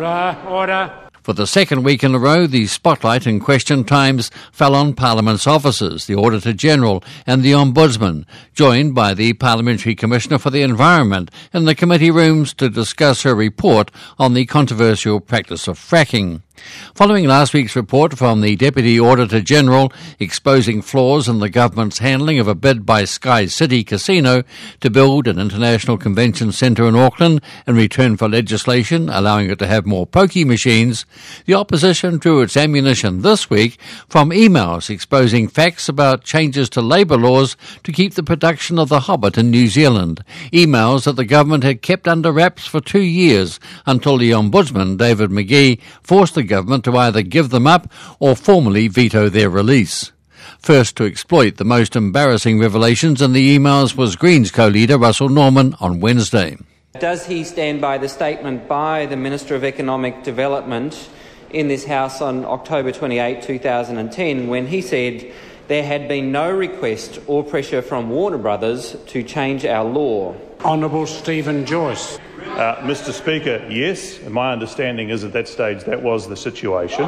Order. For the second week in a row, the spotlight in question times fell on Parliament's officers, the Auditor-General and the Ombudsman, joined by the Parliamentary Commissioner for the Environment in the committee rooms to discuss her report on the controversial practice of fracking. Following last week's report from the Deputy Auditor-General exposing flaws in the government's handling of a bid by Sky City Casino to build an international convention centre in Auckland in return for legislation allowing it to have more pokie machines, the opposition drew its ammunition this week from emails exposing facts about changes to labour laws to keep the production of The Hobbit in New Zealand, emails that the government had kept under wraps for 2 years until the Ombudsman, David McGee, forced the government to either give them up or formally veto their release. First to exploit the most embarrassing revelations in the emails was Greens co-leader Russell Norman on Wednesday. Does he stand by the statement by the Minister of Economic Development in this House on October 28, 2010, when he said there had been no request or pressure from Warner Brothers to change our law? Honourable Stephen Joyce. Mr. Speaker, yes. My understanding is at that stage that was the situation.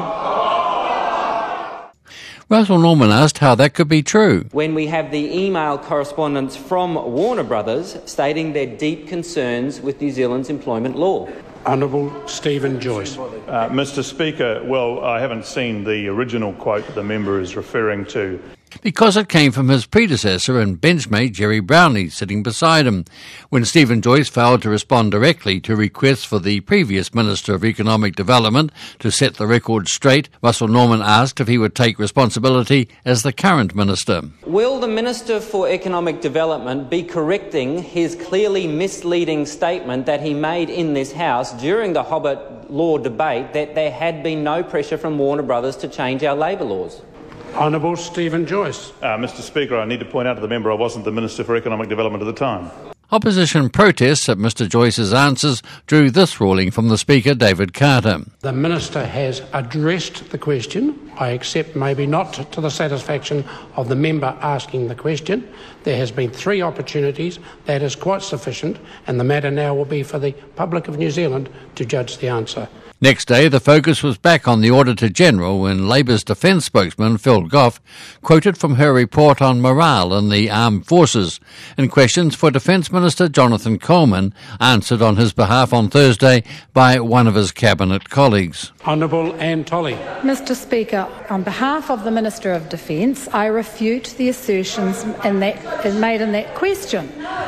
Russell Norman asked how that could be true. When we have the email correspondence from Warner Brothers stating their deep concerns with New Zealand's employment law. Honourable Stephen Joyce. Mr. Speaker, well, I haven't seen the original quote that the member is referring to. Because it came from his predecessor and benchmate Gerry Brownlee sitting beside him. When Stephen Joyce failed to respond directly to requests for the previous Minister of Economic Development to set the record straight, Russell Norman asked if he would take responsibility as the current minister. Will the Minister for Economic Development be correcting his clearly misleading statement that he made in this House during the Hobbit law debate that there had been no pressure from Warner Brothers to change our labour laws? Honourable Stephen Joyce. Mr. Speaker, I need to point out to the member I wasn't the Minister for Economic Development at the time. Opposition protests at Mr Joyce's answers drew this ruling from the Speaker, David Carter. The Minister has addressed the question. I accept maybe not to the satisfaction of the member asking the question. There has been 3 opportunities. That is quite sufficient, and the matter now will be for the public of New Zealand to judge the answer. Next day, the focus was back on the Auditor-General when Labour's defence spokesman, Phil Goff, quoted from her report on morale in the armed forces, and questions for Defence Minister Jonathan Coleman answered on his behalf on Thursday by one of his cabinet colleagues. Honourable Anne Tolley. Mr Speaker, on behalf of the Minister of Defence, I refute the assertions made in that question.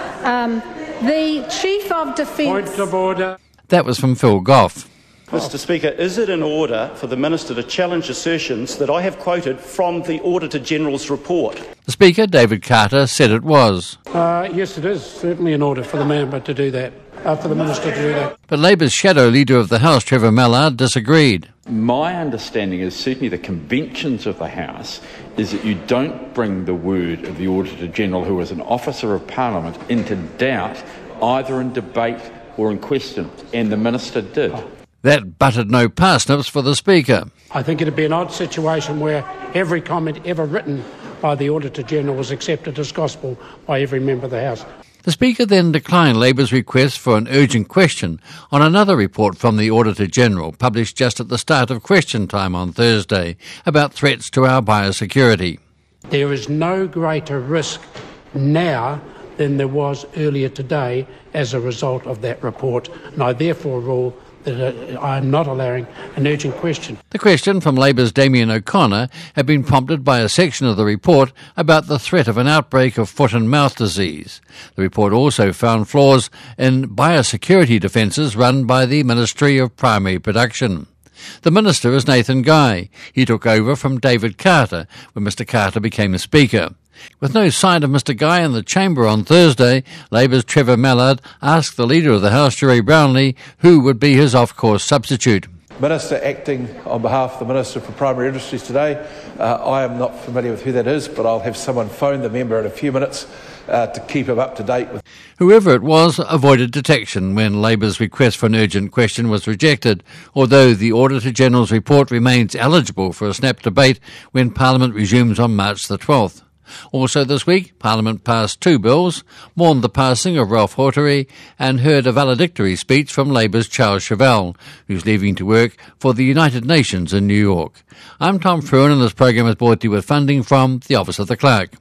The Chief of Defence... Point of order. That was from Phil Goff. Mr Speaker, is it in order for the Minister to challenge assertions that I have quoted from the Auditor-General's report? The Speaker, David Carter, said it was. Yes, it is certainly in order for the member to do that, for the Minister to do that. But Labour's shadow leader of the House, Trevor Mallard, disagreed. My understanding is certainly the conventions of the House is that you don't bring the word of the Auditor-General, who is an officer of Parliament, into doubt either in debate or in question, and the Minister did. That buttered no parsnips for the Speaker. I think it'd be an odd situation where every comment ever written by the Auditor-General was accepted as gospel by every member of the House. The Speaker then declined Labour's request for an urgent question on another report from the Auditor-General, published just at the start of question time on Thursday, about threats to our biosecurity. There is no greater risk now than there was earlier today as a result of that report, and I therefore rule that I am not allowing an urgent question. The question from Labour's Damien O'Connor had been prompted by a section of the report about the threat of an outbreak of foot and mouth disease. The report also found flaws in biosecurity defences run by the Ministry of Primary Production. The Minister is Nathan Guy. He took over from David Carter when Mr Carter became the Speaker. With no sign of Mr Guy in the chamber on Thursday, Labour's Trevor Mallard asked the Leader of the House, Gerry Brownlee, who would be his off-course substitute. Minister acting on behalf of the Minister for Primary Industries today. I am not familiar with who that is, but I'll have someone phone the member in a few minutes to keep him up to date with. Whoever it was avoided detection when Labour's request for an urgent question was rejected, although the Auditor-General's report remains eligible for a snap debate when Parliament resumes on March the 12th. Also this week, Parliament passed 2 bills, mourned the passing of Ralph Hortery, and heard a valedictory speech from Labour's Charles Chauvel, who's leaving to work for the United Nations in New York. I'm Tom Fruin, and this program is brought to you with funding from the Office of the Clerk.